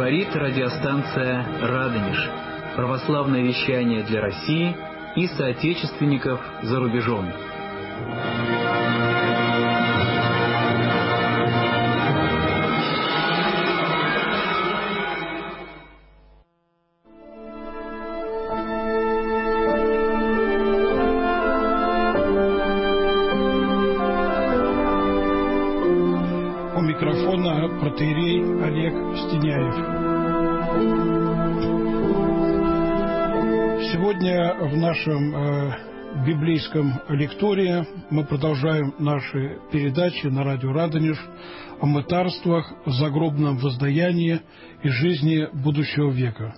Говорит радиостанция «Радонеж». Православное вещание для России и соотечественников за рубежом. У микрофона протоиерей Олег Стеняев. Сегодня в нашем библейском лектории мы продолжаем наши передачи на радио «Радонеж» о мытарствах, загробном воздаянии и жизни будущего века.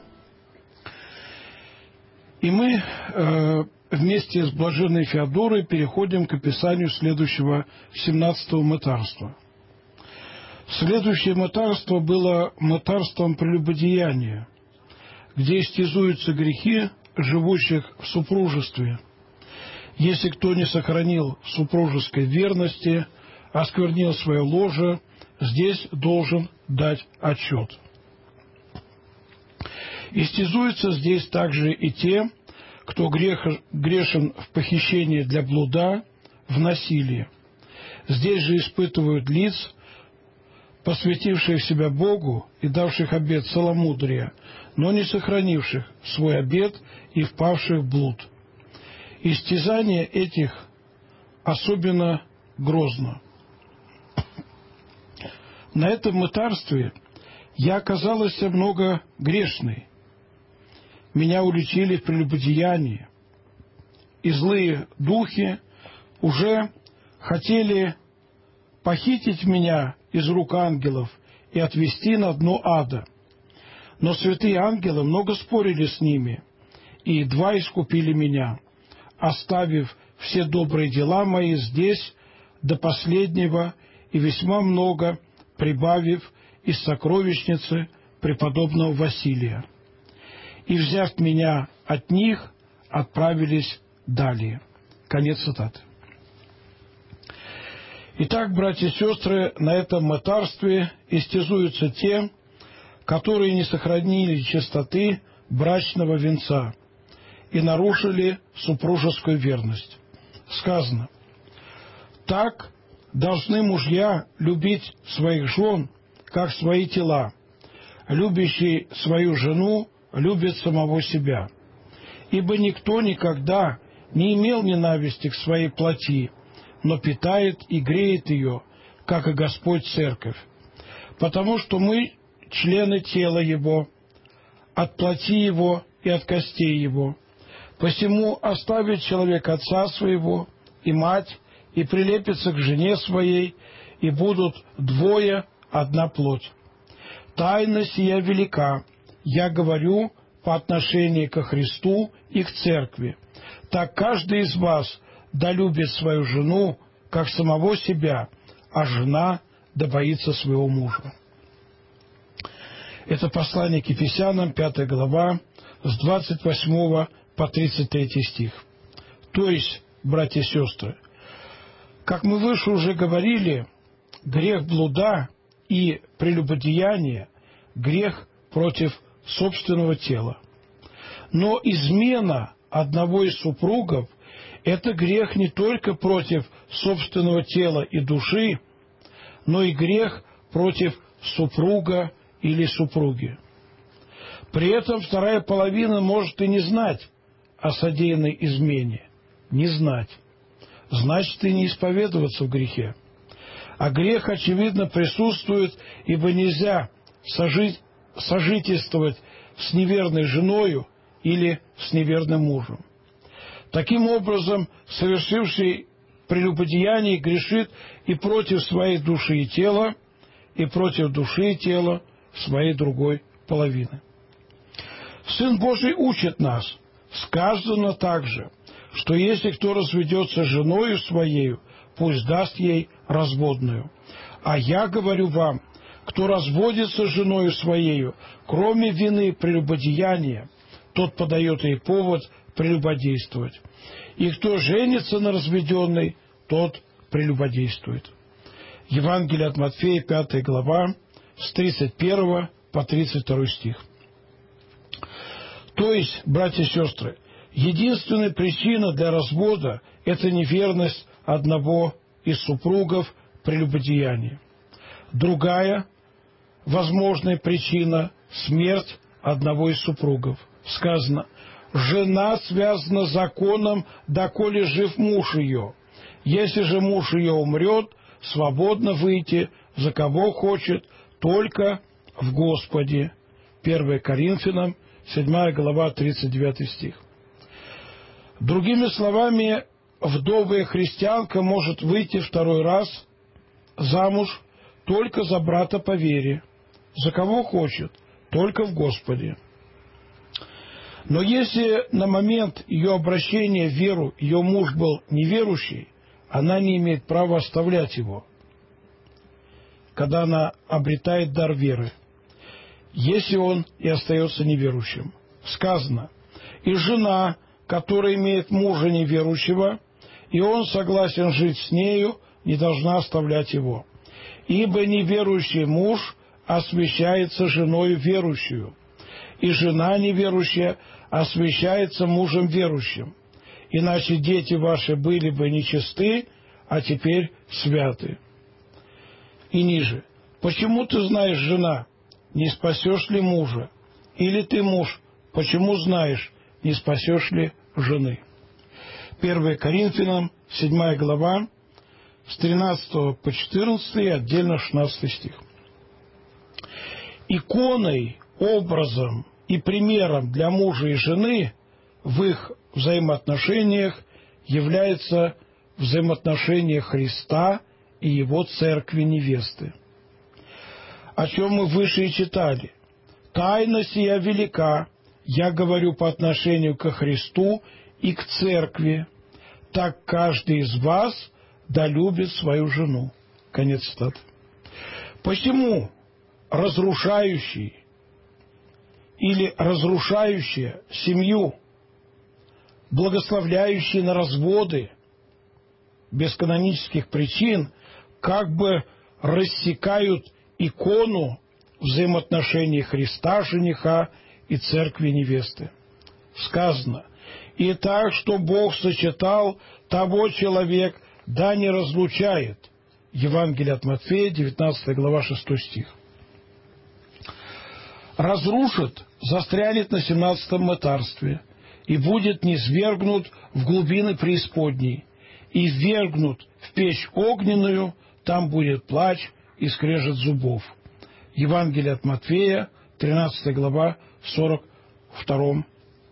И мы вместе с блаженной Феодорой переходим к описанию следующего 17-го мытарства. Следующее мытарство было мытарством прелюбодеяния, где истязуются грехи живущих в супружестве. Если кто не сохранил супружеской верности, осквернил свое ложе, здесь должен дать отчет. Истязуются здесь также и те, кто грешен в похищении для блуда, в насилии. Здесь же испытывают лиц, посвятивших себя Богу и давших обет целомудрия, но не сохранивших свой обет и впавших в блуд. Истязание этих особенно грозно. На этом мытарстве я оказалась много грешной. Меня уличили в прелюбодеянии, и злые духи уже хотели похитить меня из рук ангелов и отвести на дно ада. Но святые ангелы много спорили с ними, и едва искупили меня, оставив все добрые дела мои здесь до последнего и весьма много прибавив из сокровищницы преподобного Василия. И, взяв меня от них, отправились далее. Конец цитаты. Итак, братья и сестры, на этом мытарстве истязуются те, которые не сохранили чистоты брачного венца и нарушили супружескую верность. Сказано: «Так должны мужья любить своих жен, как свои тела. Любящий свою жену любит самого себя. Ибо никто никогда не имел ненависти к своей плоти, но питает и греет ее, как и Господь церковь. Потому что мы члены тела Его, от плоти Его и от костей Его. Посему оставит человек отца своего и мать, и прилепится к жене своей, и будут двое одна плоть. Тайна сия велика, я говорю по отношению ко Христу и к церкви. Так каждый из вас да любит свою жену, как самого себя, а жена да боится своего мужа». Это послание к Ефесянам, 5 глава, с 28 по 33 стих. То есть, братья и сестры, как мы выше уже говорили, грех блуда и прелюбодеяние – грех против собственного тела. Но измена одного из супругов – это грех не только против собственного тела и души, но и грех против супруга или супруги. При этом вторая половина может и не знать о содеянной измене. Не знать. Значит, и не исповедоваться в грехе. А грех, очевидно, присутствует, ибо нельзя сожительствовать с неверной женою или с неверным мужем. Таким образом, совершивший прелюбодеяние грешит и против своей души и тела, и против души и тела своей другой половины. Сын Божий учит нас, сказано также, что если кто разведется с женою своею, пусть даст ей разводную. А я говорю вам, кто разводится с женою своею, кроме вины прелюбодеяния, тот подает ей повод прелюбодействовать. И кто женится на разведенной, тот прелюбодействует. Евангелие от Матфея, 5 глава, с 31 по 32 стих. То есть, братья и сестры, единственная причина для развода – это неверность одного из супругов прелюбодеяния. Другая возможная причина – смерть одного из супругов. Сказано: «Жена связана законом, доколе жив муж ее. Если же муж ее умрет, свободно выйти за кого хочет, только в Господе». 1 Коринфянам, 7 глава, 39 стих. Другими словами, вдовая христианка может выйти второй раз замуж только за брата по вере, за кого хочет, только в Господе. Но если на момент ее обращения в веру ее муж был неверующий, она не имеет права оставлять его, когда она обретает дар веры, если он и остается неверующим. Сказано: «И жена, которая имеет мужа неверующего, и он согласен жить с нею, не должна оставлять его. Ибо неверующий муж освящается женою верующую, и жена неверующая освящается мужем верующим. Иначе дети ваши были бы нечисты, а теперь святы». И ниже: «Почему ты знаешь, жена, не спасешь ли мужа? Или ты, муж, почему знаешь, не спасешь ли жены?» 1 Коринфянам, 7 глава, с 13 по 14 и отдельно 16 стих. Иконой, образом и примером для мужа и жены в их взаимоотношениях является взаимоотношение Христа и Его церкви невесты, о чем мы выше и читали. «Тайна сия велика, я говорю по отношению ко Христу и к церкви, так каждый из вас да любит свою жену». Конец цитаты. Почему разрушающий или разрушающая семью, благословляющий на разводы без канонических причин, как бы рассекают икону взаимоотношений Христа, жениха, и церкви невесты? Сказано: «И так, что Бог сочетал, того человек да не разлучает». Евангелие от Матфея, 19 глава, 6 стих. «Разрушит, застрянет на 17-м мытарстве, и будет низвергнут в глубины преисподней, и ввергнут в печь огненную, там будет плач и скрежет зубов». Евангелие от Матфея, 13 глава, 42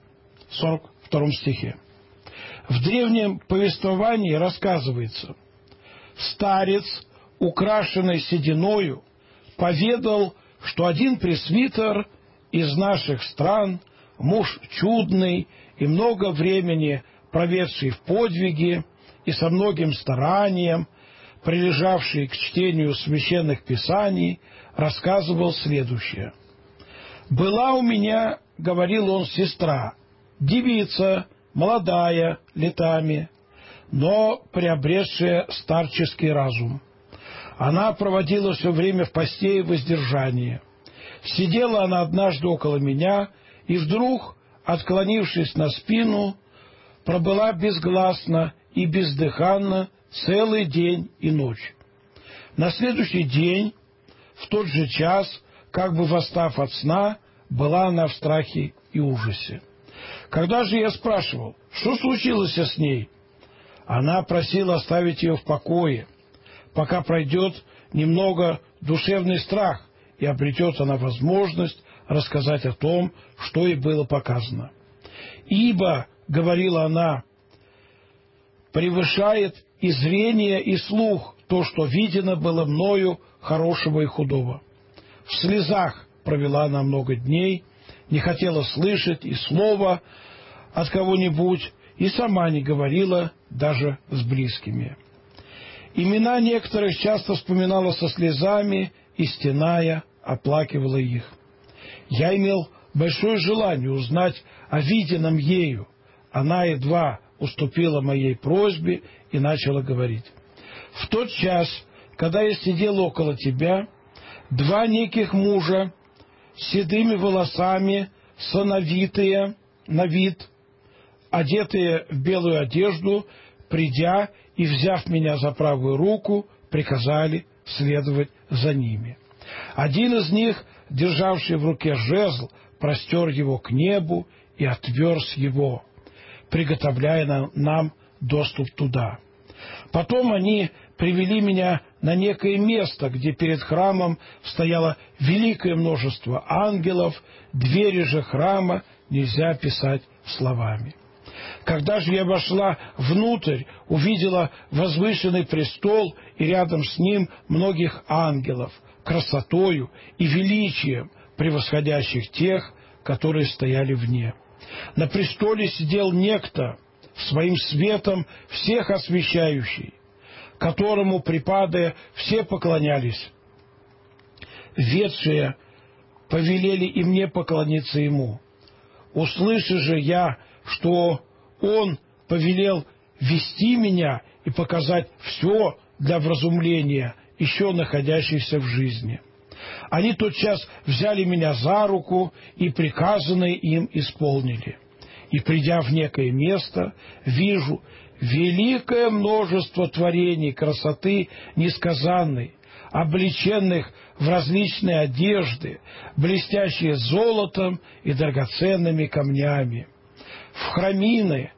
стихе. В древнем повествовании рассказывается: старец, украшенный сединою, поведал, что один пресвитер из наших стран, муж чудный и много времени проведший в подвиге и со многим старанием, прилежавший к чтению священных писаний, рассказывал следующее: «Была у меня, — говорил он, — сестра, девица, молодая, летами, но приобретшая старческий разум. Она проводила все время в посте и воздержании. Сидела она однажды около меня, и вдруг, отклонившись на спину, пробыла безгласно и бездыханно целый день и ночь. На следующий день, в тот же час, как бы восстав от сна, была она в страхе и ужасе. Когда же я спрашивал, что случилось с ней, она просила оставить ее в покое, пока пройдет немного душевный страх и обретет она возможность рассказать о том, что ей было показано. «Ибо, — говорила она, — превышает и зрение, и слух то, что видено было мною хорошего и худого. В слезах провела она много дней, не хотела слышать и слова от кого-нибудь, и сама не говорила даже с близкими. Имена некоторых часто вспоминала со слезами и, стеная, оплакивала их. Я имел большое желание узнать о виденном ею. Она едва уступила моей просьбе и начала говорить: в тот час, когда я сидел около тебя, два неких мужа седыми волосами, сановитые на вид, одетые в белую одежду, придя и, взяв меня за правую руку, приказали следовать за ними. Один из них, державший в руке жезл, простер его к небу и отверз его, приготовляя нам доступ туда. Потом они привели меня на некое место, где перед храмом стояло великое множество ангелов, двери же храма нельзя описать словами. Когда же я вошла внутрь, увидела возвышенный престол и рядом с ним многих ангелов, красотою и величием, превосходящих тех, которые стояли вне. На престоле сидел некто, своим светом всех освещающий, которому, припадая, все поклонялись. Ведшие повелели и мне поклониться ему. Услыша же я, что он повелел вести меня и показать все для вразумления еще находящихся в жизни. Они тотчас взяли меня за руку и приказанное им исполнили. И, придя в некое место, вижу великое множество творений красоты несказанной, облеченных в различные одежды, блестящие золотом и драгоценными камнями, в храмины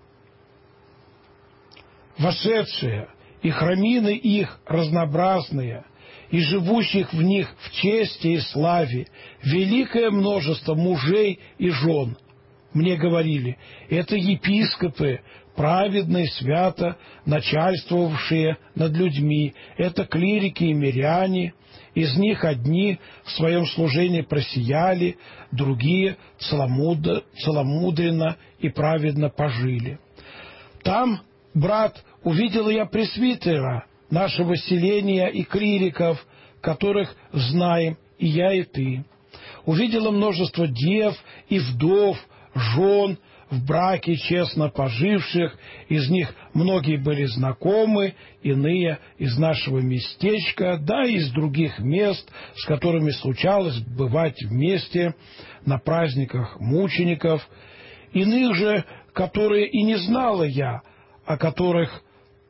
вошедшие, и храмины их разнообразные, и живущих в них в чести и славе, великое множество мужей и жен. Мне говорили, это епископы, праведные, свято начальствовавшие над людьми, это клирики и миряне, из них одни в своем служении просияли, другие целомудренно и праведно пожили. Там, брат, увидел я пресвитера нашего селения и клириков, которых знаем и я, и ты. Увидела множество дев и вдов, жен, в браке честно поживших, из них многие были знакомы, иные из нашего местечка, да и из других мест, с которыми случалось бывать вместе на праздниках мучеников, иных же, которые и не знала я, о которых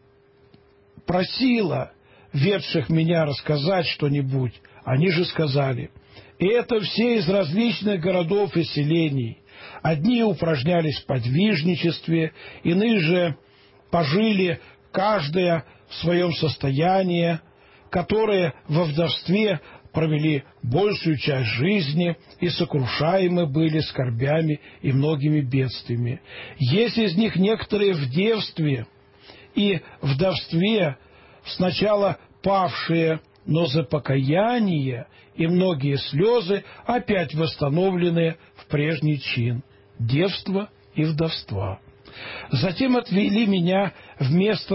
просила ведших меня рассказать что-нибудь. Они же сказали, и это все из различных городов и селений. Одни упражнялись в подвижничестве, иные же пожили каждая в своем состоянии, которые во вдовстве провели большую часть жизни и сокрушаемы были скорбями и многими бедствиями. Есть из них некоторые в девстве и вдовстве сначала павшие, но за покаяние и многие слезы опять восстановленные в прежний чин девства и вдовства. Затем отвели меня в места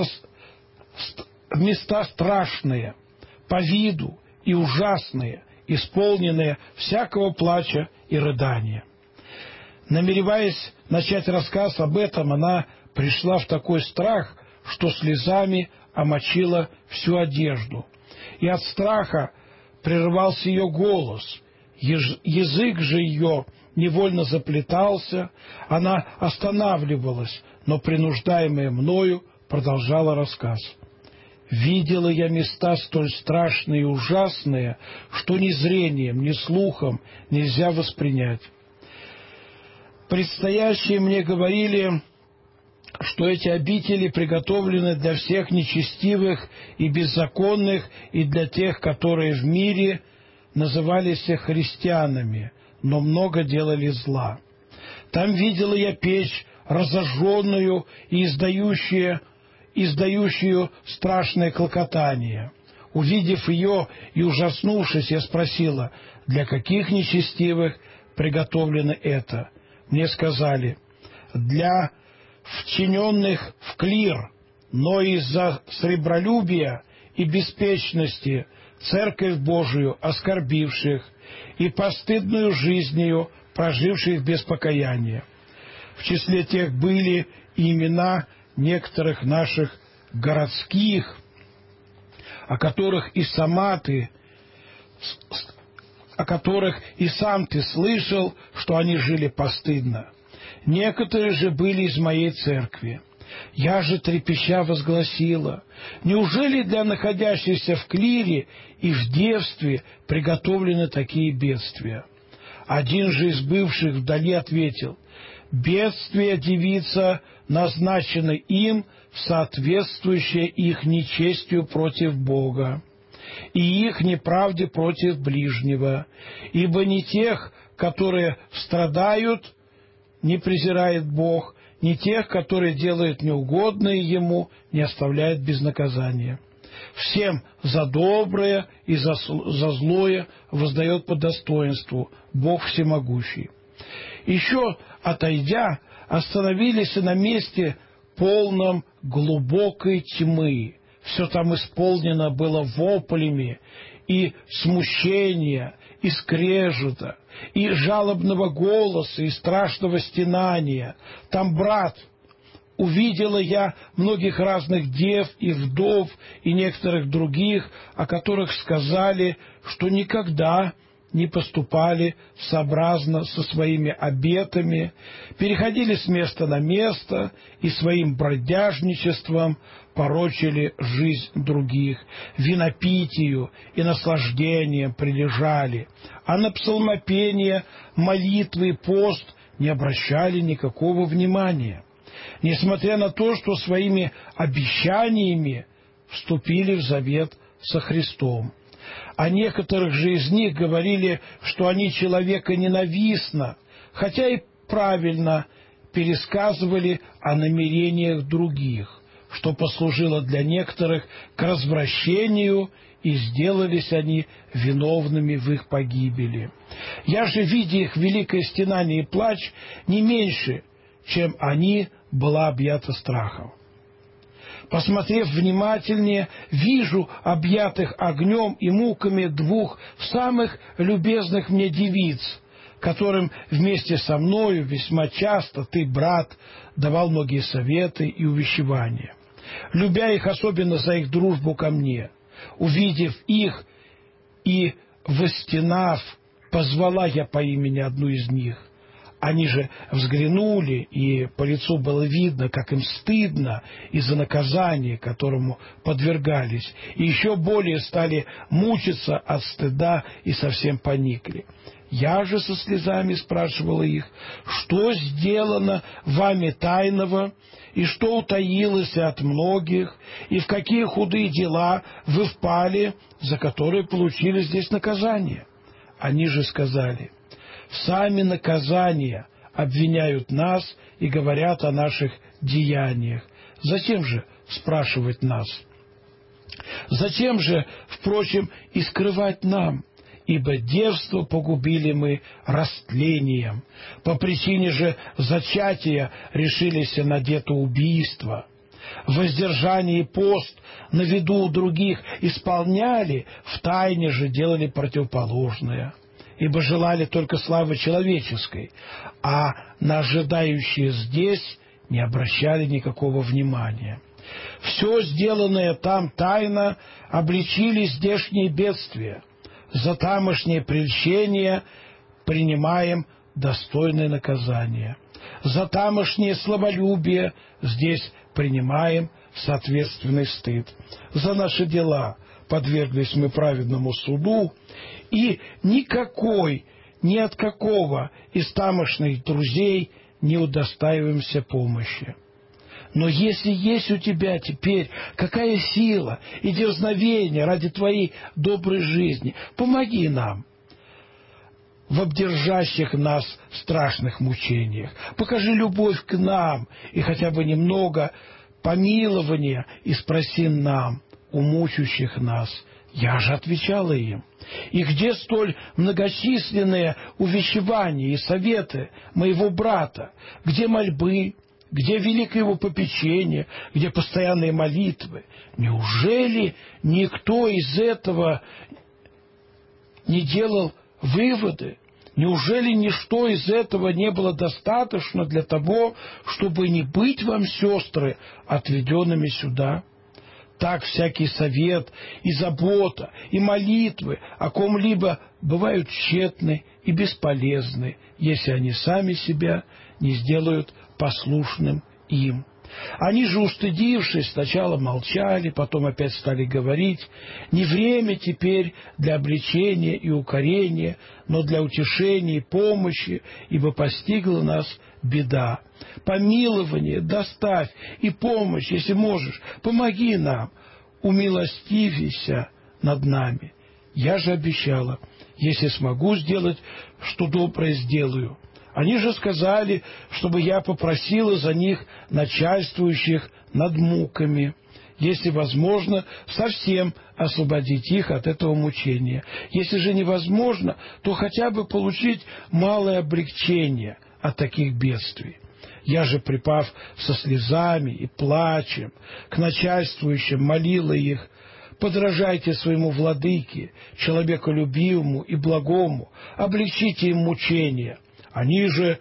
страшные, по виду и ужасные, исполненные всякого плача и рыдания. Намереваясь начать рассказ об этом, она пришла в такой страх, что слезами омочила всю одежду. И от страха прерывался ее голос, язык же ее невольно заплетался, она останавливалась, но, принуждаемая мною, продолжала рассказ. «Видела я места столь страшные и ужасные, что ни зрением, ни слухом нельзя воспринять. Предстоящие мне говорили, что эти обители приготовлены для всех нечестивых и беззаконных, и для тех, которые в мире назывались христианами, но много делали зла. Там видела я печь, разожженную и издающую страшное клокотание. Увидев ее и ужаснувшись, я спросила, для каких нечестивых приготовлено это? Мне сказали, для вчиненных в клир, но из-за сребролюбия и беспечности Церковь Божию оскорбивших и постыдную жизнью проживших без покаяния. В числе тех были и имена некоторых наших городских, о которых и сама ты о которых и сам ты слышал, что они жили постыдно. Некоторые же были из моей церкви. Я же трепеща возгласила: неужели для находящихся в клире и в девстве приготовлены такие бедствия? Один же из бывших вдали ответил: бедствие девица назначено им, соответствующее их нечестию против Бога и их неправде против ближнего, ибо не тех, которые страдают, не презирает Бог, не тех, которые делают неугодное Ему, не оставляет без наказания. Всем за доброе и за злое воздает по достоинству Бог всемогущий. Еще отойдя, остановились на месте полном глубокой тьмы. Все там исполнено было воплями и смущения, и скрежета, и жалобного голоса, и страшного стенания. Там, брат, увидела я многих разных дев и вдов, и некоторых других, о которых сказали, что никогда не поступали сообразно со своими обетами, переходили с места на место и своим бродяжничеством порочили жизнь других, винопитию и наслаждением прилежали, а на псалмопение, молитвы и пост не обращали никакого внимания, несмотря на то, что своими обещаниями вступили в завет со Христом. А некоторых же из них говорили, что они человека ненавистно, хотя и правильно пересказывали о намерениях других, что послужило для некоторых к развращению, и сделались они виновными в их погибели. Я же, видя их великое стенание и плач, не меньше, чем они, была объята страхом. Посмотрев внимательнее, вижу объятых огнем и муками двух самых любезных мне девиц, которым вместе со мною весьма часто ты, брат, давал многие советы и увещевания. Любя их особенно за их дружбу ко мне, увидев их и восстенав, позвала я по имени одну из них. Они же взглянули, и по лицу было видно, как им стыдно из-за наказания, которому подвергались, и еще более стали мучиться от стыда и совсем поникли. Я же со слезами спрашивала их: что сделано вами тайного, и что утаилось от многих, и в какие худые дела вы впали, за которые получили здесь наказание? Они же сказали: сами наказания обвиняют нас и говорят о наших деяниях. Зачем же спрашивать нас? Зачем же, впрочем, и скрывать нам? Ибо девство погубили мы растлением. По причине же зачатия решились на детоубийство. Воздержание и пост на виду у других исполняли, втайне же делали противоположное. Ибо желали только славы человеческой, а на ожидающие здесь не обращали никакого внимания. Все сделанное там тайно обличили здешние бедствия. За тамошнее прельщение принимаем достойное наказание. За тамошнее славолюбие здесь принимаем соответственный стыд. За наши дела подверглись мы праведному суду, и никакой, ни от какого из тамошних друзей не удостаиваемся помощи. Но если есть у тебя теперь какая сила и дерзновение ради твоей доброй жизни, помоги нам в обдержащих нас страшных мучениях. Покажи любовь к нам и хотя бы немного помилования и спроси нам у мучающих нас. Я же отвечала им: и где столь многочисленные увещевания и советы моего брата? Где мольбы? Где великое его попечение? Где постоянные молитвы? Неужели никто из этого не делал выводы? Неужели ничто из этого не было достаточно для того, чтобы не быть вам, сестры, отведенными сюда? Так всякий совет и забота, и молитвы о ком-либо бывают тщетны и бесполезны, если они сами себя не сделают послушным им. Они же, устыдившись, сначала молчали, потом опять стали говорить: «Не время теперь для обличения и укорения, но для утешения и помощи, ибо постигла нас беда. Помилование доставь и помощь, если можешь, помоги нам, умилостивися над нами». Я же обещала: если смогу сделать, что доброе сделаю. Они же сказали, чтобы я попросила за них начальствующих над муками, если возможно, совсем освободить их от этого мучения. Если же невозможно, то хотя бы получить малое облегчение от таких бедствий. Я же, припав со слезами и плачем к начальствующим, молила их: подражайте своему владыке, человеколюбивому и благому, облегчите им мучения. Они же,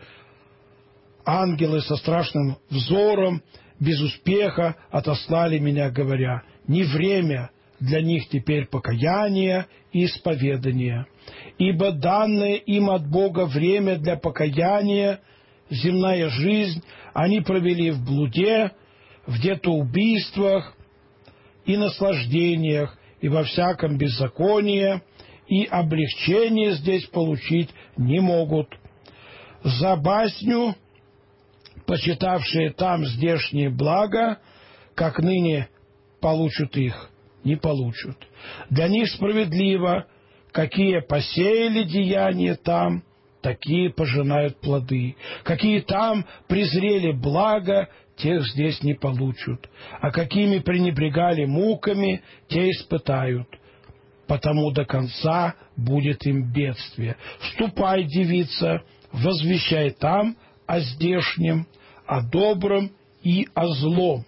ангелы со страшным взором, без успеха отослали меня, говоря: не время для них теперь покаяния и исповедания, ибо данное им от Бога время для покаяния, земная жизнь, они провели в блуде, в детоубийствах и наслаждениях, и во всяком беззаконии, и облегчения здесь получить не могут. За басню, почитавшие там здешние блага, как ныне получат их, не получат. Для них справедливо, какие посеяли деяния там, такие пожинают плоды. Какие там презрели благо, тех здесь не получат. А какими пренебрегали муками, те испытают. Потому до конца будет им бедствие. Ступай, девица, возвещай там о здешнем, о добром и о злом.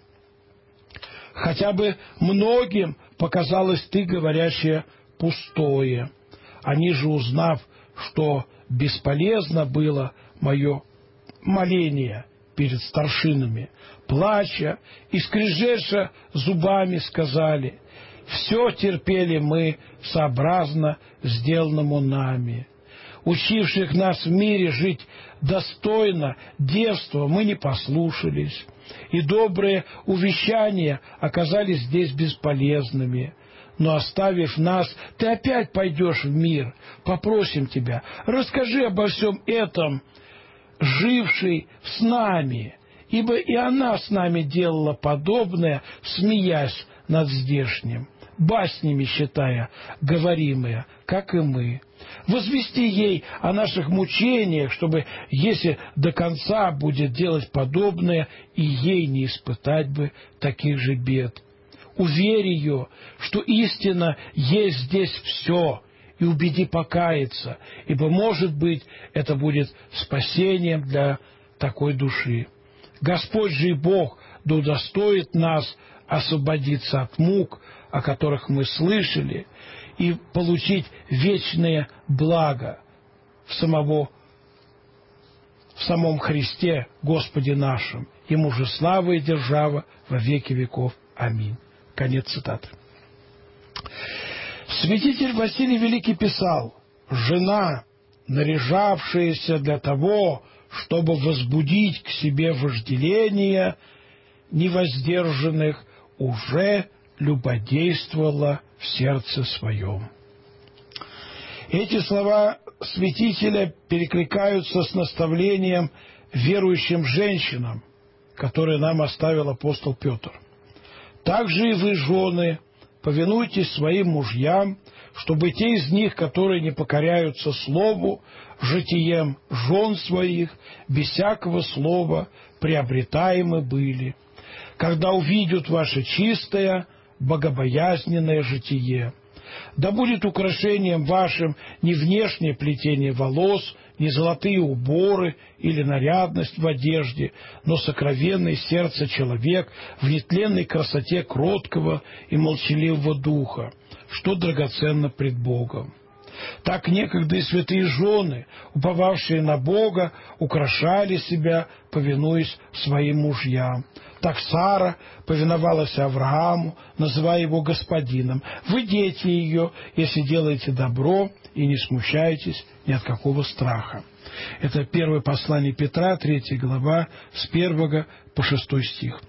Хотя бы многим показалось ты, говорящая, пустое. Они же, узнав, что бесполезно было мое моление перед старшинами, плача и скрежеща зубами, сказали: все терпели мы сообразно сделанному нами. Учивших нас в мире жить достойно девства мы не послушались, и добрые увещания оказались здесь бесполезными. Но, оставив нас, ты опять пойдешь в мир. Попросим тебя, расскажи обо всем этом, жившей с нами, ибо и она с нами делала подобное, смеясь над здешним, баснями считая говоримые, как и мы. Возвести ей о наших мучениях, чтобы, если до конца будет делать подобное, и ей не испытать бы таких же бед. Уверь ее, что истина есть здесь все, и убеди покаяться, ибо, может быть, это будет спасением для такой души. Господь же и Бог да удостоит нас освободиться от мук, о которых мы слышали, и получить вечное благо в самом Христе Господе нашем. Ему же слава и держава во веки веков. Аминь. Конец цитаты. Святитель Василий Великий писал: «Жена, наряжавшаяся для того, чтобы возбудить к себе вожделение невоздержанных, уже любодействовала в сердце своем». Эти слова святителя перекликаются с наставлением верующим женщинам, которое нам оставил апостол Петр. «Также и вы, жены, повинуйтесь своим мужьям, чтобы те из них, которые не покоряются слову, житием жен своих, без всякого слова приобретаемы были, когда увидят ваше чистое, богобоязненное житие. Да будет украшением вашим не внешнее плетение волос, не золотые уборы или нарядность в одежде, но сокровенный сердце человек в нетленной красоте кроткого и молчаливого духа, что драгоценно пред Богом. Так некогда и святые жены, уповавшие на Бога, украшали себя, повинуясь своим мужьям. Так Сара повиновалась Аврааму, называя его господином. Вы дети ее, если делаете добро и не смущаетесь ни от какого страха. Это первое послание Петра, 3 глава, с 1 по 6 стих.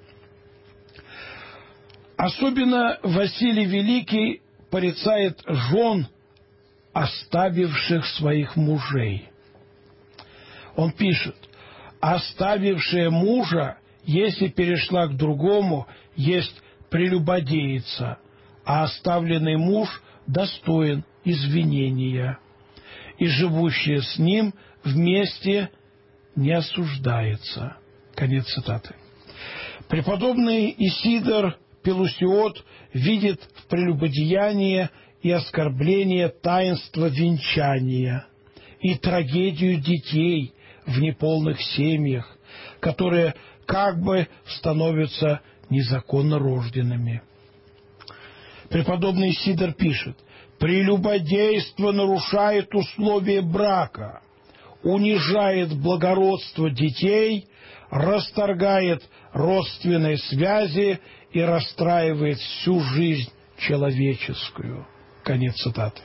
Особенно Василий Великий порицает жен, оставивших своих мужей. Он пишет: «Оставившая мужа, если перешла к другому, есть прелюбодеица, а оставленный муж достоин извинения, и живущая с ним вместе не осуждается». Конец цитаты. Преподобный Исидор Пелусиот видит в прелюбодеянии и оскорблении таинства венчания и трагедию детей в неполных семьях, которые как бы становятся незаконно рожденными. Преподобный Исидор пишет: «Прелюбодейство нарушает условия брака, унижает благородство детей, расторгает родственные связи и расстраивает всю жизнь человеческую». Конец цитаты.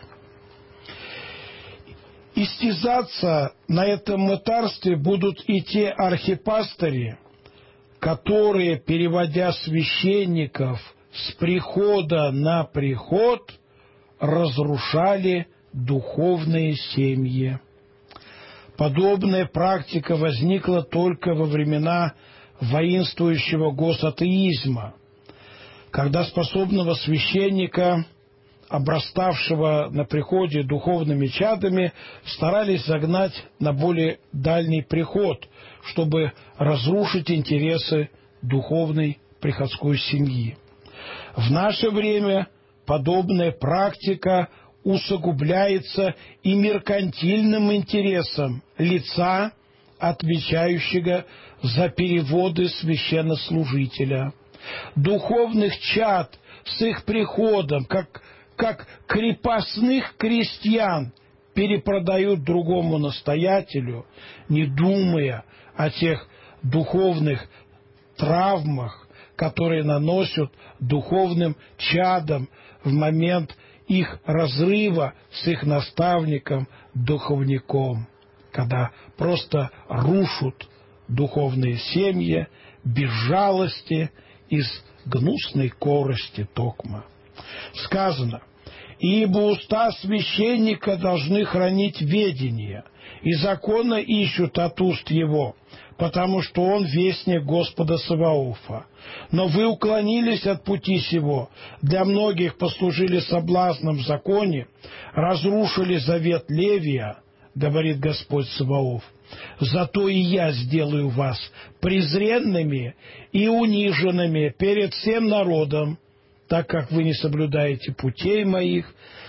Истязаться на этом мытарстве будут и те архипастыри, которые, переводя священников с прихода на приход, разрушали духовные семьи. Подобная практика возникла только во времена воинствующего госатеизма, когда способного священника, обраставшего на приходе духовными чадами, старались загнать на более дальний приход, чтобы разрушить интересы духовной приходской семьи. В наше время подобная практика усугубляется и меркантильным интересом лица, отвечающего за переводы священнослужителя. Духовных чад с их приходом, как крепостных крестьян, перепродают другому настоятелю, не думая о тех духовных травмах, которые наносят духовным чадам в момент их разрыва с их наставником-духовником, когда просто рушат духовные семьи без жалости, из гнусной корости токма. Сказано: «Ибо уста священника должны хранить ведение, и закона ищут от уст его, потому что он вестник Господа Саваофа. Но вы уклонились от пути сего, для многих послужили соблазном в законе, разрушили завет Левия, говорит Господь Саваоф. Зато и я сделаю вас презренными и униженными перед всем народом, так как вы не соблюдаете путей моих,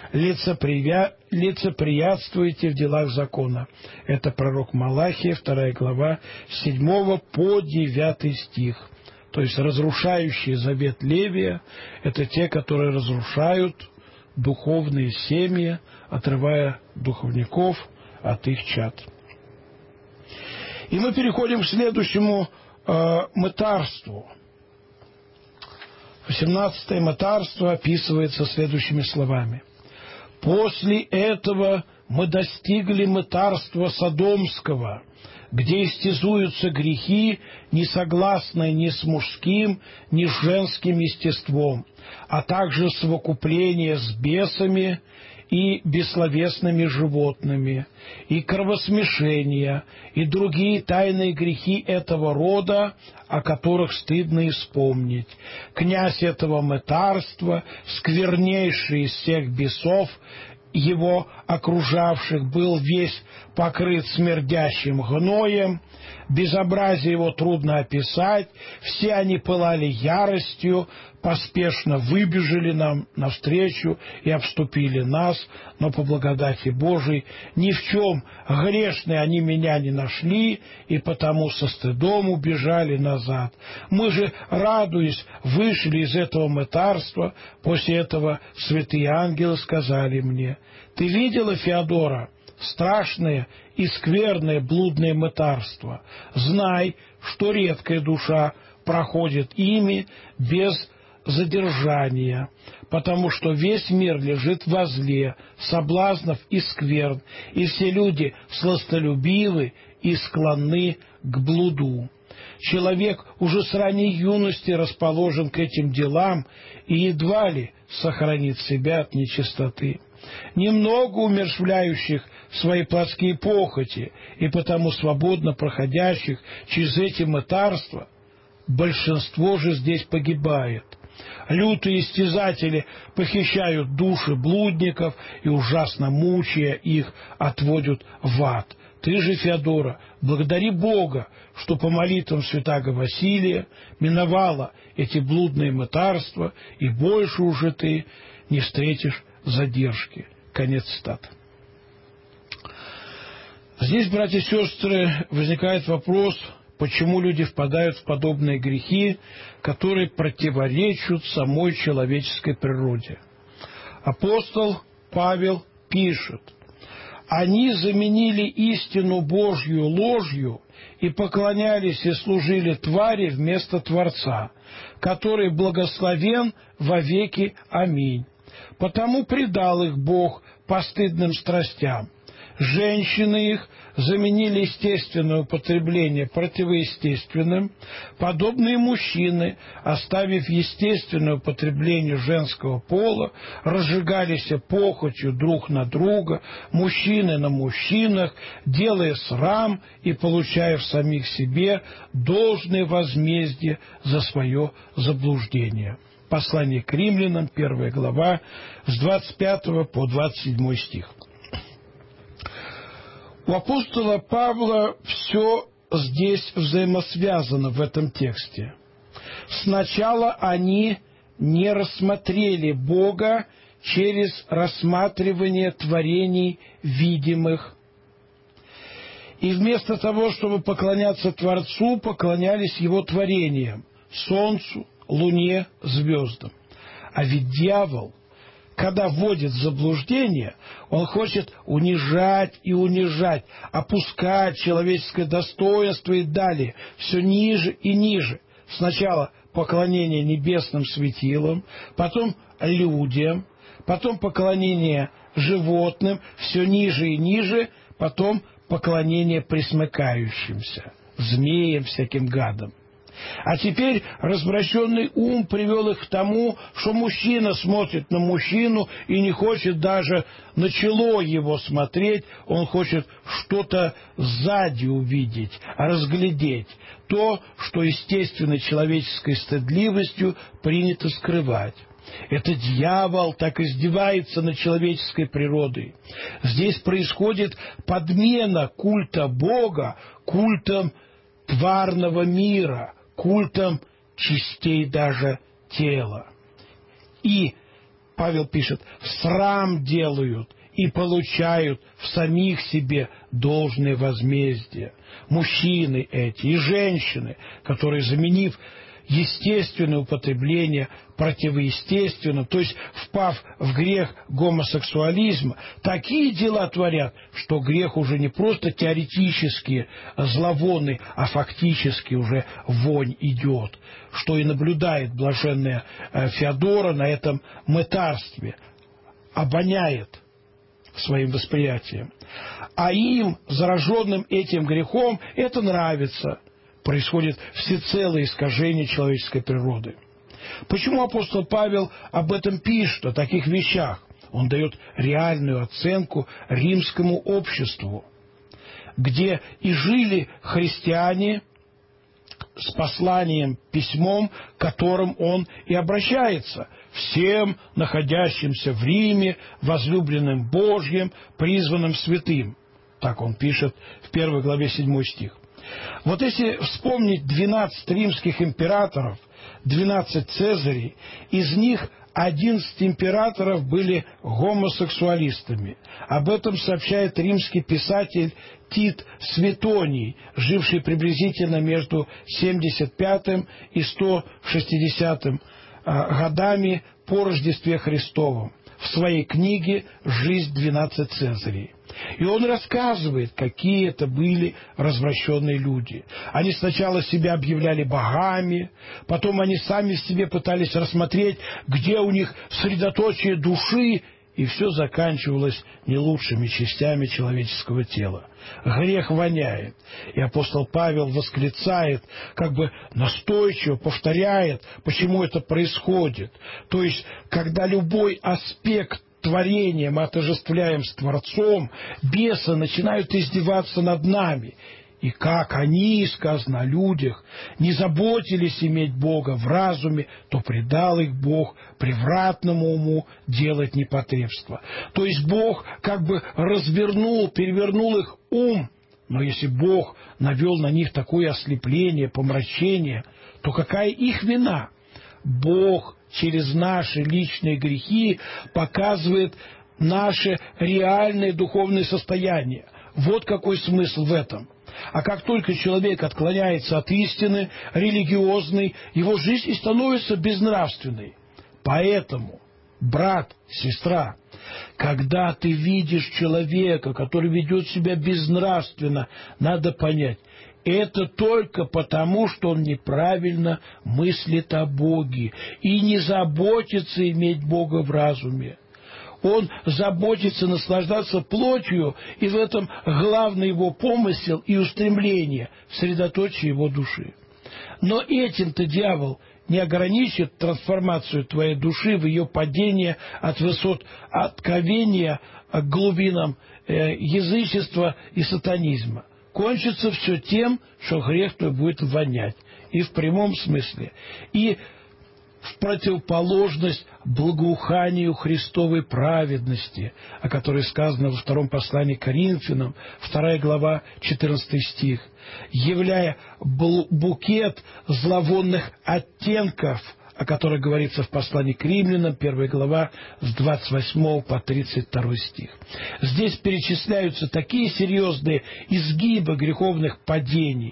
лицеприятствуете в делах закона». Это пророк Малахия, 2 глава, 7 по 9 стих. То есть разрушающие завет Левия – это те, которые разрушают духовные семьи, отрывая духовников от их чад. И мы переходим к следующему мытарству. 18-е мытарство описывается следующими словами: «После этого мы достигли мытарства Содомского, где истязуются грехи, не согласные ни с мужским, ни с женским естеством, а также совокупление с бесами и бессловесными животными, и кровосмешения, и другие тайные грехи этого рода, о которых стыдно и вспомнить. Князь этого мытарства, сквернейший из всех бесов, его окружавших, был весь покрыт смердящим гноем, безобразие его трудно описать, все они пылали яростью, поспешно выбежали нам навстречу и обступили нас, но по благодати Божией ни в чем грешные они меня не нашли, и потому со стыдом убежали назад. Мы же, радуясь, вышли из этого мытарства. После этого святые ангелы сказали мне: Ты видела, Феодора, страшное и скверное блудное мытарство? Знай, что редкая душа проходит ими без задержания, потому что весь мир лежит во зле, соблазнов и скверн, и все люди сластолюбивы и склонны к блуду. Человек уже с ранней юности расположен к этим делам и едва ли сохранит себя от нечистоты. Немного умерщвляющих свои плотские похоти и потому свободно проходящих через эти мытарства, большинство же здесь погибает. Лютые истязатели похищают души блудников и, ужасно мучая их, отводят в ад. Ты же, Феодора, благодари Бога, что по молитвам святаго Василия миновала эти блудные мытарства, и больше уже ты не встретишь задержки. Конец цитаты. Здесь, братья и сестры, возникает вопрос, почему люди впадают в подобные грехи, которые противоречат самой человеческой природе. Апостол Павел пишет: «Они заменили истину Божью ложью и поклонялись и служили твари вместо Творца, который благословен вовеки. Аминь. Потому предал их Бог постыдным страстям. Женщины их заменили естественное употребление противоестественным, подобные мужчины, оставив естественное употребление женского пола, разжигались похотью друг на друга, мужчины на мужчинах, делая срам и получая в самих себе должное возмездие за свое заблуждение». Послание к римлянам, 1 глава, с 25 по 27 стих. У апостола Павла все здесь взаимосвязано в этом тексте. Сначала они не рассмотрели Бога через рассматривание творений видимых, и вместо того, чтобы поклоняться Творцу, поклонялись Его творениям – солнцу, луне, звездам. А ведь дьявол, когда вводит в заблуждение, он хочет унижать и унижать, опускать человеческое достоинство и далее, все ниже и ниже. Сначала поклонение небесным светилам, потом людям, потом поклонение животным, все ниже и ниже, потом поклонение пресмыкающимся, змеям, всяким гадам. А теперь развращенный ум привел их к тому, что мужчина смотрит на мужчину и не хочет даже на чело его смотреть, он хочет что-то сзади увидеть, разглядеть, то, что естественной человеческой стыдливостью принято скрывать. Это дьявол так издевается над человеческой природой. Здесь происходит подмена культа Бога культом тварного мира, культом частей даже тела. И, Павел пишет, срам делают и получают в самих себе должное возмездие. Мужчины эти и женщины, которые, заменив естественное употребление противоестественным, то есть впав в грех гомосексуализма, такие дела творят, что грех уже не просто теоретически зловонный, а фактически уже вонь идет, что и наблюдает блаженная Феодора на этом мытарстве, обоняет своим восприятием. А им, зараженным этим грехом, это нравится. Происходит всецелое искажение человеческой природы. Почему апостол Павел об этом пишет, о таких вещах? Он дает реальную оценку римскому обществу, где и жили христиане с посланием, письмом, к которым он и обращается, всем находящимся в Риме, возлюбленным Божьим, призванным святым. Так он пишет в 1 главе 7 стих. Вот если вспомнить 12 римских императоров, 12 цезарей, из них 11 императоров были гомосексуалистами. Об этом сообщает римский писатель Тит Светоний, живший приблизительно между 75 и 160 годами по Рождестве Христовом. в своей книге «Жизнь 12 Цезарей». И он рассказывает, какие это были развращенные люди. Они сначала себя объявляли богами, потом они сами в себе пытались рассмотреть, где у них средоточие души, и все заканчивалось не лучшими частями человеческого тела. Грех воняет. И апостол Павел восклицает, как бы настойчиво повторяет, почему это происходит. То есть, когда любой аспект творения мы отождествляем с Творцом, бесы начинают издеваться над нами. И как они, сказано о людях, не заботились иметь Бога в разуме, то предал их Бог превратному уму делать непотребство. То есть Бог как бы развернул, перевернул их ум. Но если Бог навел на них такое ослепление, помрачение, то какая их вина? Бог через наши личные грехи показывает наше реальное духовное состояние. Вот какой смысл в этом. А как только человек отклоняется от истины, религиозной, его жизнь и становится безнравственной. Поэтому, брат, сестра, когда ты видишь человека, который ведет себя безнравственно, надо понять, это только потому, что он неправильно мыслит о Боге и не заботится иметь Бога в разуме. Он заботится наслаждаться плотью, и в этом главный его помысел и устремление в средоточии его души. Но этим-то дьявол не ограничит трансформацию твоей души в ее падение от высот откровения к глубинам язычества и сатанизма. Кончится все тем, что грех твой будет вонять, и в прямом смысле, и в противоположность благоуханию Христовой праведности, о которой сказано во втором послании к Коринфянам, 2 глава, 14 стих, являя букет зловонных оттенков, о которых говорится в послании к Римлянам, 1 глава, с 28 по 32 стих. Здесь перечисляются такие серьезные изгибы греховных падений.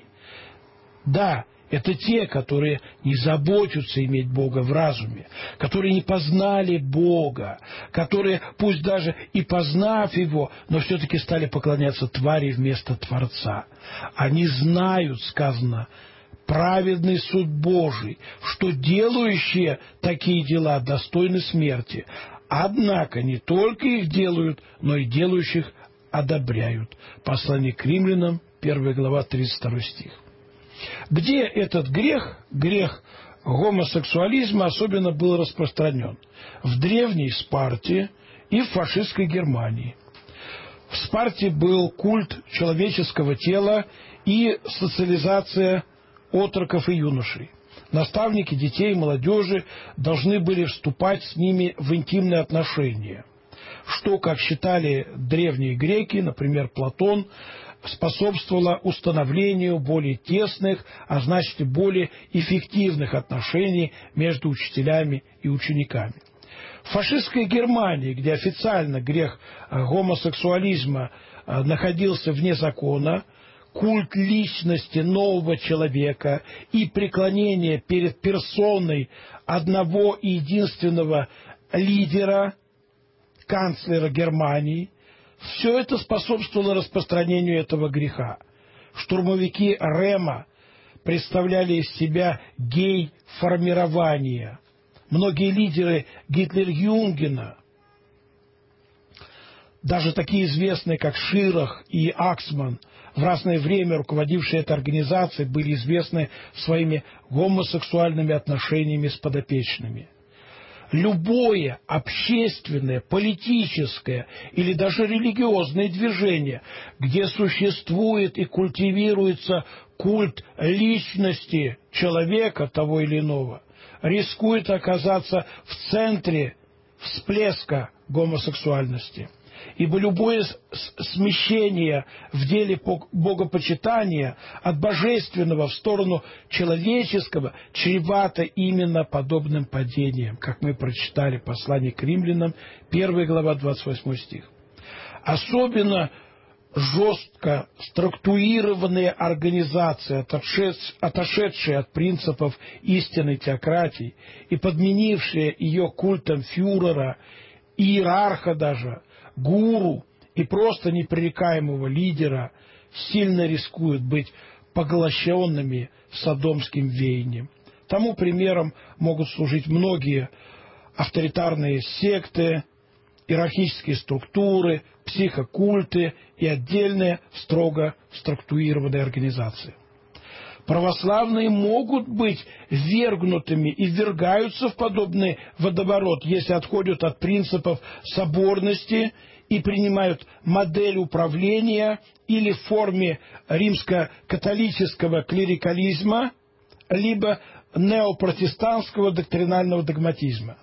Да, это те, которые не заботятся иметь Бога в разуме, которые не познали Бога, которые, пусть даже и познав Его, но все-таки стали поклоняться твари вместо Творца. Они знают, сказано, праведный суд Божий, что делающие такие дела достойны смерти. Однако не только их делают, но и делающих одобряют. Послание к Римлянам, 1 глава, 32 стих. Где этот грех, грех гомосексуализма, особенно был распространен? В древней Спарте и в фашистской Германии. В Спарте был культ человеческого тела и социализация отроков и юношей. Наставники детей и молодежи должны были вступать с ними в интимные отношения, что, как считали древние греки, например, Платон, способствовало установлению более тесных, а значит и более эффективных отношений между учителями и учениками. В фашистской Германии, где официально грех гомосексуализма находился вне закона, культ личности нового человека и преклонение перед персоной одного и единственного лидера, канцлера Германии, все это способствовало распространению этого греха. Штурмовики Рема представляли из себя гей-формирование. Многие лидеры Гитлер-Юнгена, даже такие известные, как Ширах и Аксман, в разное время руководившие этой организацией, были известны своими гомосексуальными отношениями с подопечными. Любое общественное, политическое или даже религиозное движение, где существует и культивируется культ личности человека того или иного, рискует оказаться в центре всплеска гомосексуальности. Ибо любое смещение в деле богопочитания от божественного в сторону человеческого чревато именно подобным падением, как мы прочитали в послании к Римлянам, 1 глава, 28 стих. Особенно жестко структурированные организации, отошедшие от принципов истинной теократии и подменившие ее культом фюрера иерарха даже, гуру и просто непререкаемого лидера сильно рискуют быть поглощенными содомским веянием. Тому примером могут служить многие авторитарные секты, иерархические структуры, психокульты и отдельные строго структурированные организации. Православные могут быть ввергнутыми и ввергаются в подобный водоворот, если отходят от принципов соборности и принимают модель управления или в форме римско-католического клерикализма, либо неопротестантского доктринального догматизма.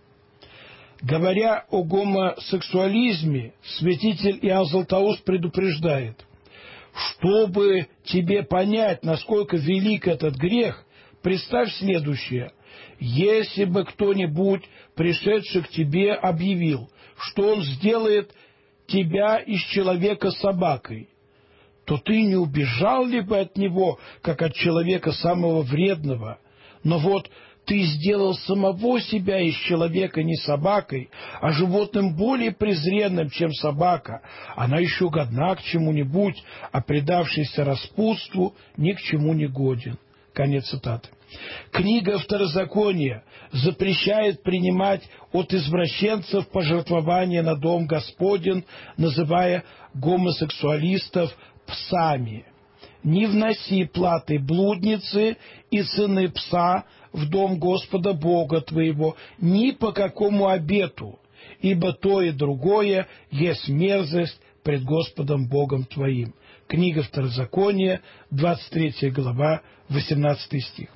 Говоря о гомосексуализме, святитель Иоанн Златоуст предупреждает: чтобы тебе понять, насколько велик этот грех, представь следующее. Если бы кто-нибудь, пришедший к тебе, объявил, что он сделает тебя из человека собакой, то ты не убежал ли бы от него, как от человека самого вредного? Но вот ты сделал самого себя из человека не собакой, а животным более презренным, чем собака. Она еще годна к чему-нибудь, а предавшийся распутству ни к чему не годен. Конец цитаты. Книга Второзакония запрещает принимать от извращенцев пожертвования на дом Господень, называя гомосексуалистов псами. Не вноси платы блудницы и цены пса в дом Господа Бога твоего ни по какому обету, ибо то и другое есть мерзость пред Господом Богом твоим. Книга Второзакония, 23 глава, 18 стих.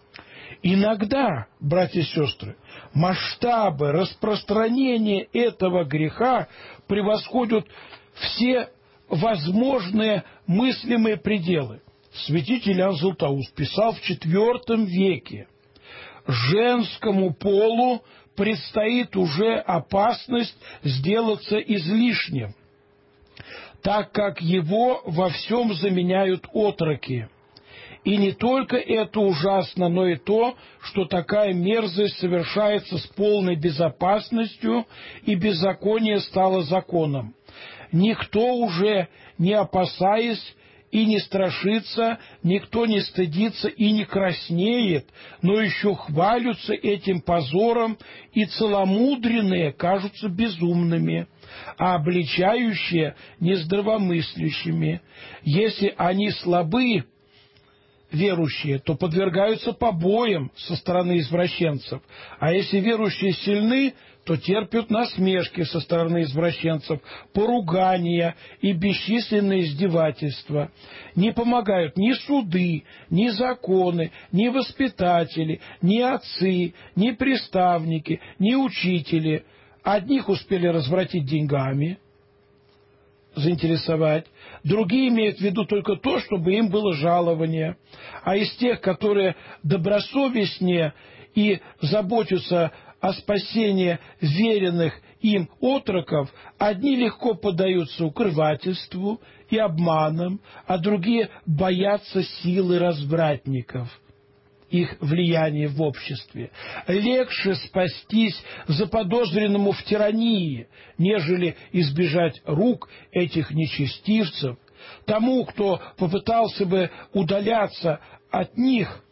Иногда, братья и сестры, масштабы распространения этого греха превосходят все возможные мыслимые пределы. Святитель Иоанн Златоуст писал в IV веке: женскому полу предстоит уже опасность сделаться излишним, так как его во всем заменяют отроки. И не только это ужасно, но и то, что такая мерзость совершается с полной безопасностью, и беззаконие стало законом. Никто уже не опасаясь и не страшится, никто не стыдится и не краснеет, но еще хвалятся этим позором, и целомудренные кажутся безумными, а обличающие нездравомыслящими. Если они слабы, верующие, то подвергаются побоям со стороны извращенцев, а если верующие сильны, то терпят насмешки со стороны извращенцев, поругания и бесчисленные издевательства. Не помогают ни суды, ни законы, ни воспитатели, ни отцы, ни приставники, ни учители. Одних успели развратить деньгами, заинтересовать, другие имеют в виду только то, чтобы им было жалование. А из тех, которые добросовестнее и заботятся о спасении веренных им отроков, одни легко поддаются укрывательству и обманам, а другие боятся силы развратников, их влияния в обществе. Легче спастись заподозренному в тирании, нежели избежать рук этих нечестивцев. Тому, кто попытался бы удаляться от них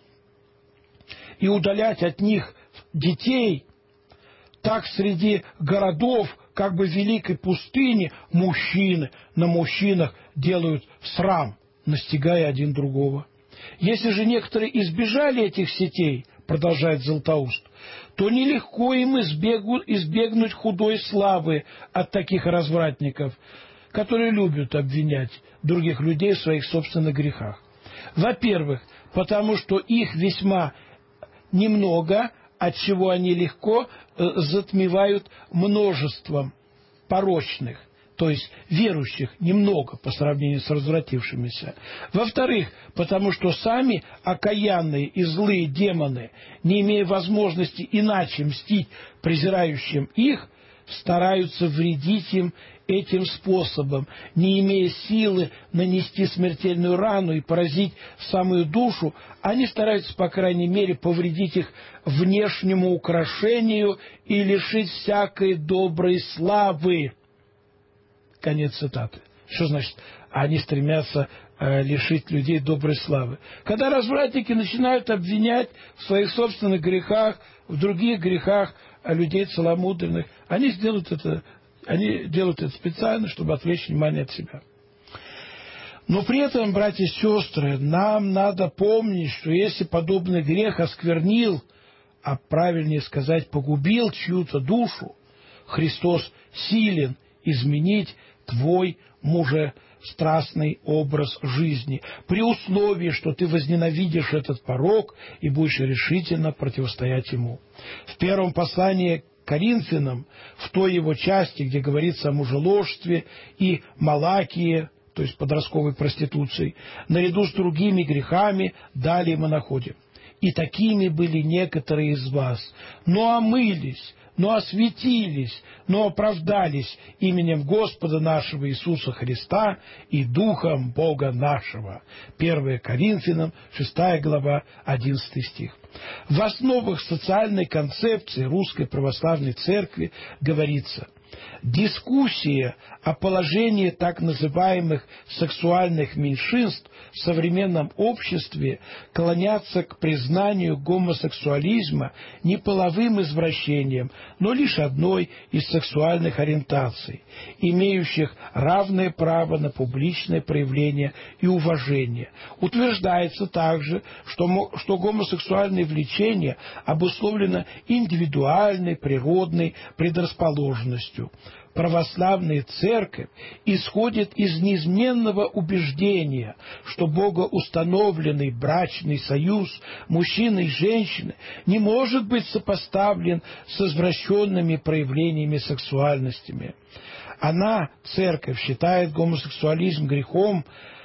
и удалять от них детей, так среди городов, как бы великой пустыни, мужчины на мужчинах делают срам, настигая один другого. Если же некоторые избежали этих сетей, продолжает Златоуст, то нелегко им избегнуть худой славы от таких развратников, которые любят обвинять других людей в своих собственных грехах. Во-первых, потому что их весьма немного, отчего они легко затмевают множеством порочных, то есть верующих немного по сравнению с развратившимися. Во-вторых, потому что сами окаянные и злые демоны, не имея возможности иначе мстить презирающим их, стараются вредить им этим способом, не имея силы нанести смертельную рану и поразить самую душу, они стараются, по крайней мере, повредить их внешнему украшению и лишить всякой доброй славы. Конец цитаты. Что значит, они стремятся лишить людей доброй славы? Когда развратники начинают обвинять в своих собственных грехах, в других грехах людей целомудренных, они делают это специально, чтобы отвлечь внимание от себя. Но при этом, братья и сестры, нам надо помнить, что если подобный грех осквернил, а правильнее сказать, погубил чью-то душу, Христос силен изменить твой мужестрастный образ жизни, при условии, что ты возненавидишь этот порок и будешь решительно противостоять ему. В первом послании к Коринфянам, в той его части, где говорится о мужеложстве и малакии, то есть подростковой проституции, наряду с другими грехами, далее мы находим: «И такими были некоторые из вас, но омылись, но осветились, но оправдались именем Господа нашего Иисуса Христа и Духом Бога нашего». 1 Коринфянам, 6 глава, 11 стих. В основах социальной концепции Русской Православной Церкви говорится: дискуссия о положении так называемых сексуальных меньшинств в современном обществе клонятся к признанию гомосексуализма не половым извращением, но лишь одной из сексуальных ориентаций, имеющих равное право на публичное проявление и уважение. Утверждается также, что гомосексуальное влечение обусловлено индивидуальной природной предрасположенностью. Православная Церковь исходит из неизменного убеждения, что богоустановленный брачный союз мужчины и женщины не может быть сопоставлен с извращенными проявлениями сексуальностями. Она, Церковь, считает гомосексуализм грехом,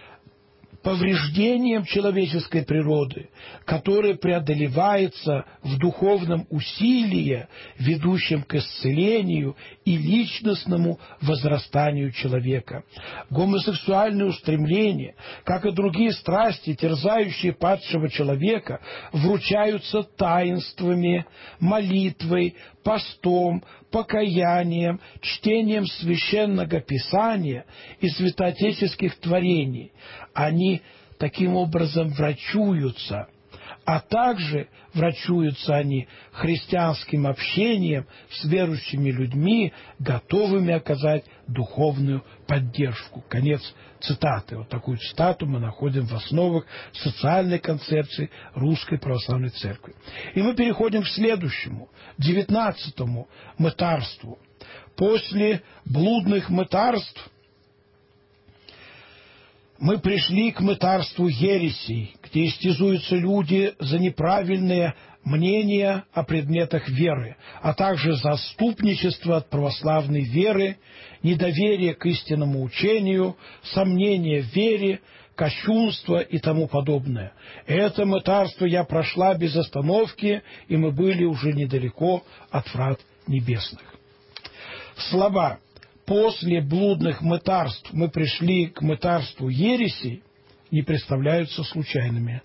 повреждением человеческой природы, которое преодолевается в духовном усилии, ведущем к исцелению и личностному возрастанию человека. Гомосексуальные устремления, как и другие страсти, терзающие падшего человека, вручаются таинствами, молитвой, постом, покаянием, чтением священного писания и святоотеческих творений. Они таким образом врачуются, а также врачуются они христианским общением с верующими людьми, готовыми оказать духовную поддержку. Конец цитаты. Вот такую цитату мы находим в основах социальной концепции Русской Православной Церкви. И мы переходим к следующему, 19-му мытарству. После блудных мытарств мы пришли к мытарству ересей, где истязуются люди за неправильные мнения о предметах веры, а также заступничество от православной веры, недоверие к истинному учению, сомнение в вере, кощунство и тому подобное. Это мытарство я прошла без остановки, и мы были уже недалеко от врат небесных. Слова «после блудных мытарств мы пришли к мытарству ересей» не представляются случайными.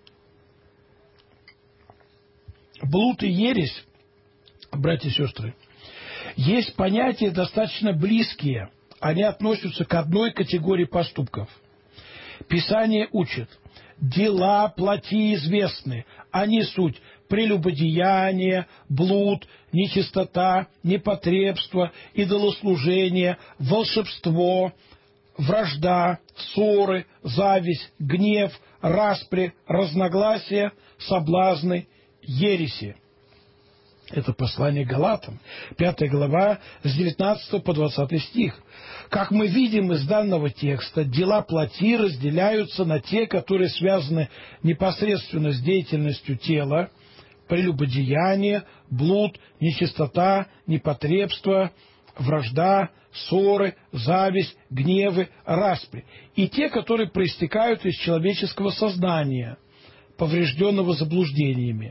Блуд и ересь, братья и сестры, есть понятия достаточно близкие. Они относятся к одной категории поступков. Писание учит: дела плоти известны, они суть прелюбодеяние, блуд, нечистота, непотребство, идолослужение, волшебство, вражда, ссоры, зависть, гнев, распри, разногласия, соблазны, ереси. Это послание Галатам, 5 глава, с 19 по 20 стих. Как мы видим из данного текста, дела плоти разделяются на те, которые связаны непосредственно с деятельностью тела, прелюбодеяние, блуд, нечистота, непотребство, вражда, ссоры, зависть, гневы, распри, и те, которые проистекают из человеческого сознания, поврежденного заблуждениями.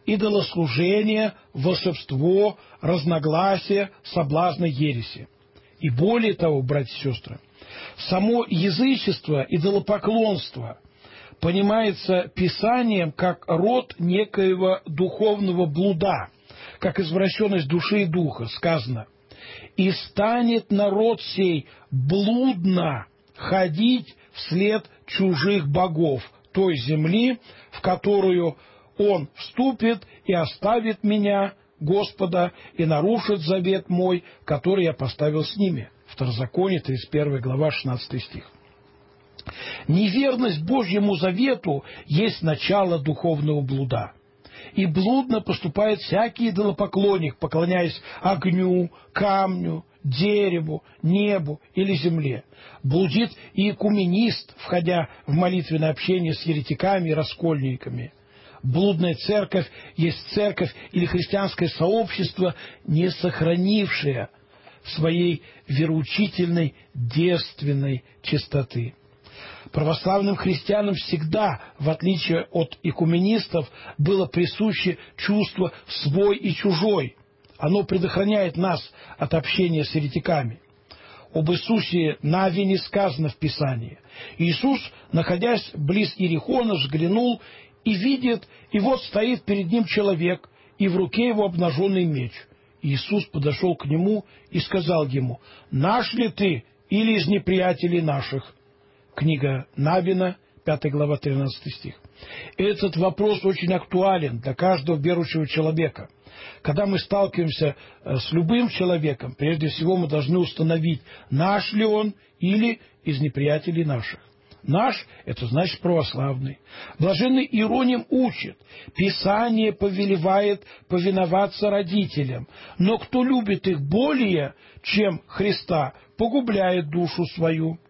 Идолослужение, волшебство, разногласия, соблазны, ереси. И более того, братья и сестры, само язычество, идолопоклонство понимается Писанием как род некоего духовного блуда, как извращенность души и духа. Сказано: «И станет народ сей блудно ходить вслед чужих богов той земли, в которую он вступит и оставит меня, Господа, и нарушит завет мой, который я поставил с ними». Второзаконие, 31 глава, 16 стих. Неверность Божьему завету есть начало духовного блуда. И блудно поступает всякий идолопоклонник, поклоняясь огню, камню, дереву, небу или земле. Блудит и экуменист, входя в молитвенное общение с еретиками и раскольниками. Блудная церковь есть церковь или христианское сообщество, не сохранившее своей вероучительной девственной чистоты. Православным христианам всегда, в отличие от экуменистов, было присуще чувство «свой» и «чужой». Оно предохраняет нас от общения с еретиками. Об Иисусе Навине сказано в Писании. Иисус, находясь близ Иерихона, взглянул и видит, и вот стоит перед ним человек, и в руке его обнаженный меч. Иисус подошел к нему и сказал ему: «Наш ли ты или из неприятелей наших?» Книга Навина, 5 глава, 13 стих. Этот вопрос очень актуален для каждого верующего человека. Когда мы сталкиваемся с любым человеком, прежде всего мы должны установить, наш ли он или из неприятелей наших. Наш – это значит православный. Блаженный Иероним учит: Писание повелевает повиноваться родителям, но кто любит их более, чем Христа, погубляет душу свою.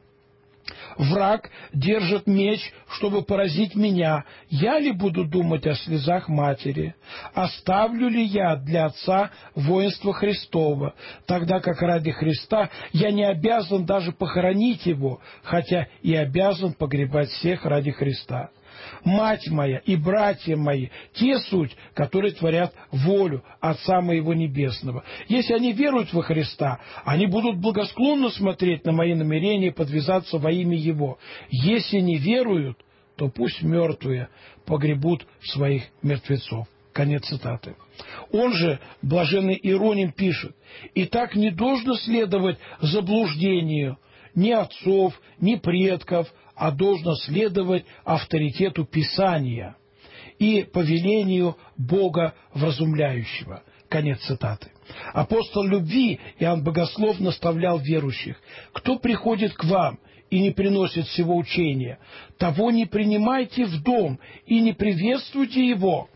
Враг держит меч, чтобы поразить меня. Я ли буду думать о слезах матери? Оставлю ли я для отца воинство Христово, тогда как ради Христа я не обязан даже похоронить его, хотя и обязан погребать всех ради Христа? Мать моя и братья мои – те суть, которые творят волю Отца моего Небесного. Если они веруют во Христа, они будут благосклонно смотреть на мои намерения подвязаться во имя Его. Если не веруют, то пусть мертвые погребут своих мертвецов». Конец цитаты. Он же, блаженный Иероним, пишет: «Итак, не должно следовать заблуждению ни отцов, ни предков, а должно следовать авторитету Писания и повелению Бога вразумляющего». Конец цитаты. Апостол любви Иоанн Богослов наставлял верующих: «Кто приходит к вам и не приносит всего учения, того не принимайте в дом и не приветствуйте его».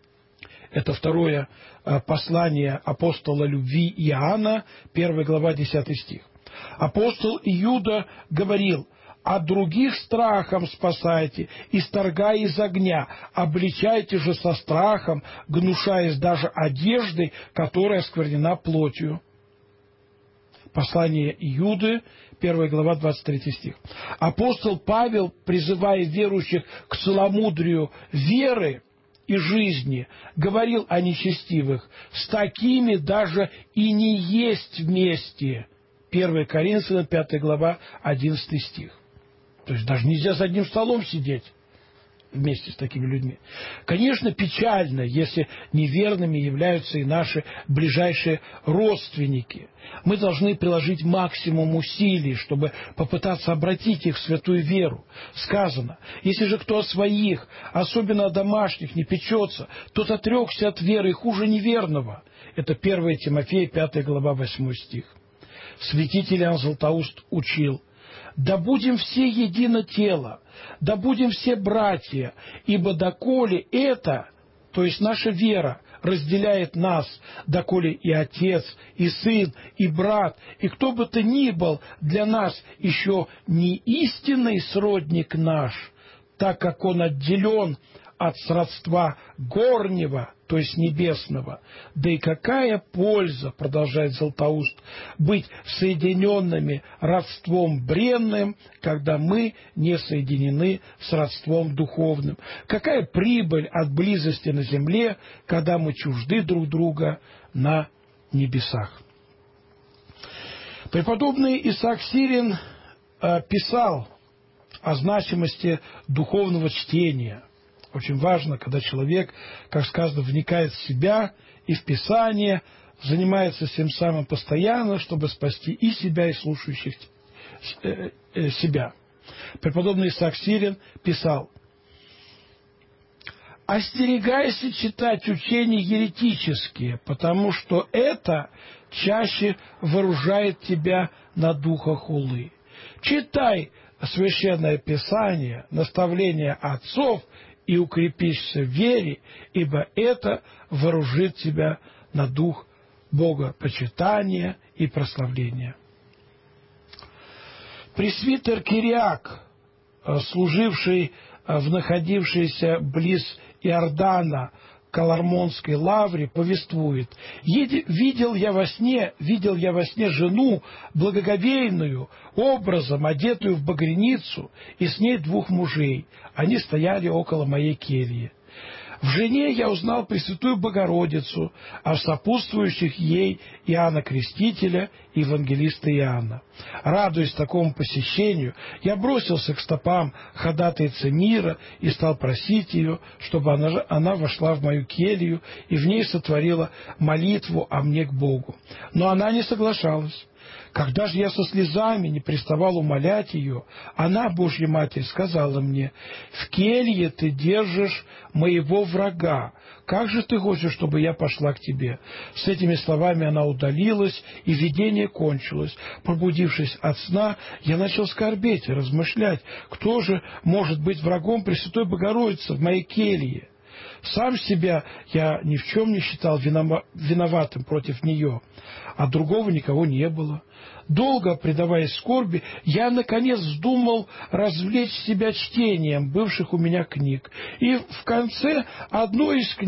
Это второе послание апостола любви Иоанна, 1 глава, 10 стих. Апостол Иуда говорил: «А других страхом спасайте, исторгая из огня, обличайте же со страхом, гнушаясь даже одеждой, которая осквернена плотью». Послание Иуды, 1 глава, 23 стих. Апостол Павел, призывая верующих к целомудрию веры и жизни, говорил о нечестивых: «С такими даже и не есть вместе». 1 Коринфянам, 5 глава, 11 стих. То есть даже нельзя за одним столом сидеть вместе с такими людьми. Конечно, печально, если неверными являются и наши ближайшие родственники. Мы должны приложить максимум усилий, чтобы попытаться обратить их в святую веру. Сказано: если же кто о своих, особенно о домашних, не печется, тот отрекся от веры и хуже неверного. Это 1 Тимофея, 5 глава, 8 стих. Святитель Иоанн Златоуст учил: «Да будем все едино тело, да будем все братья, ибо доколе это, то есть наша вера, разделяет нас, доколе и отец, и сын, и брат, и кто бы то ни был для нас еще не истинный сродник наш, так как он отделен от сродства горнего, то есть небесного. Да и какая польза, продолжает Златоуст, быть соединенными родством бренным, когда мы не соединены с родством духовным? Какая прибыль от близости на земле, когда мы чужды друг друга на небесах?» Преподобный Исаак Сирин писал о значимости духовного чтения. Очень важно, когда человек, как сказано, вникает в себя и в Писание, занимается тем самым постоянно, чтобы спасти и себя, и слушающих себя. Преподобный Исаак Сирин писал: «Остерегайся читать учения еретические, потому что это чаще вооружает тебя на духа хулы. Читай Священное Писание, наставления отцов, и укрепишься в вере, ибо это вооружит тебя на дух Бога почитания и прославления». Пресвитер Кириак, служивший в находившейся близ Иордана Калармонской лавре, повествует: видел я во сне жену благоговейную, образом одетую в багряницу, и с ней двух мужей. Они стояли около моей кельи. В жене я узнал Пресвятую Богородицу, а в сопутствующих ей Иоанна Крестителя и евангелиста Иоанна. Радуясь такому посещению, я бросился к стопам ходатайцы мира и стал просить ее, чтобы она вошла в мою келью и в ней сотворила молитву о мне к Богу. Но она не соглашалась. Когда же я со слезами не приставал умолять ее, она, Божья Матерь, сказала мне: «В келье ты держишь моего врага. Как же ты хочешь, чтобы я пошла к тебе?» С этими словами она удалилась, и видение кончилось. Пробудившись от сна, я начал скорбеть и размышлять, кто же может быть врагом Пресвятой Богородицы в моей келье. Сам себя я ни в чем не считал виноватым против нее, а другого никого не было. Долго предаваясь скорби, я, наконец, вздумал развлечь себя чтением бывших у меня книг. И в конце одной из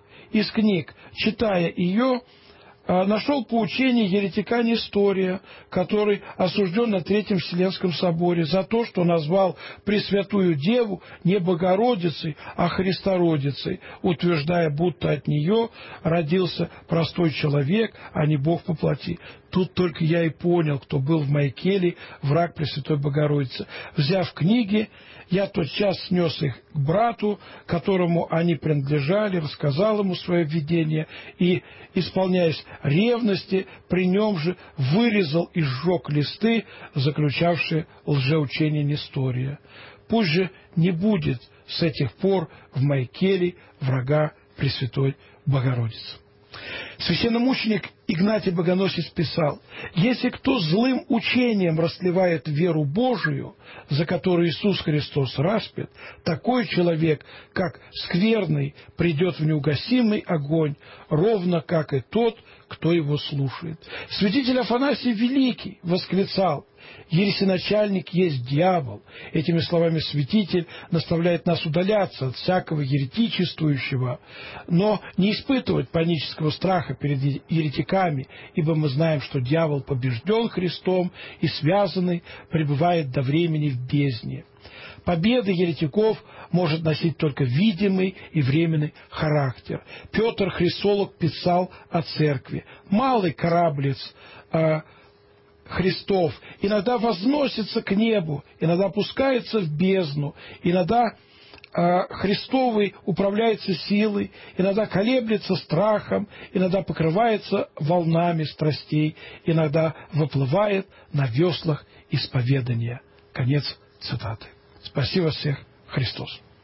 книг, читая ее, нашел поучение еретика Нестория, который осужден на Третьем Вселенском соборе за то, что назвал Пресвятую Деву не Богородицей, а Христородицей, утверждая, будто от нее родился простой человек, а не Бог по плоти. Тут только я и понял, кто был в моей келье враг Пресвятой Богородицы. Взяв книги, я тотчас снес их к брату, которому они принадлежали, рассказал ему свое видение и, исполняясь ревности, при нем же вырезал и сжег листы, заключавшие лжеучение Нестория. Пусть же не будет с этих пор в моей келье врага Пресвятой Богородицы. Священномученик Игнатий Богоносец писал: «Если кто злым учением растлевает веру Божию, за которую Иисус Христос распят, такой человек, как скверный, придет в неугасимый огонь, ровно как и тот, кто его слушает». Святитель Афанасий Великий восклицал: «Ересиначальник есть дьявол». Этими словами святитель наставляет нас удаляться от всякого еретичествующего, но не испытывать панического страха перед еретиками, ибо мы знаем, что дьявол побежден Христом и связанный пребывает до времени в бездне. Победа еретиков может носить только видимый и временный характер. Петр Христолог писал о церкви: «Малый кораблец Христов иногда возносится к небу, иногда опускается в бездну, иногда Христовый управляется силой, иногда колеблется страхом, иногда покрывается волнами страстей, иногда выплывает на веслах исповедания». Конец цитаты. Спаси вас всех, Христос.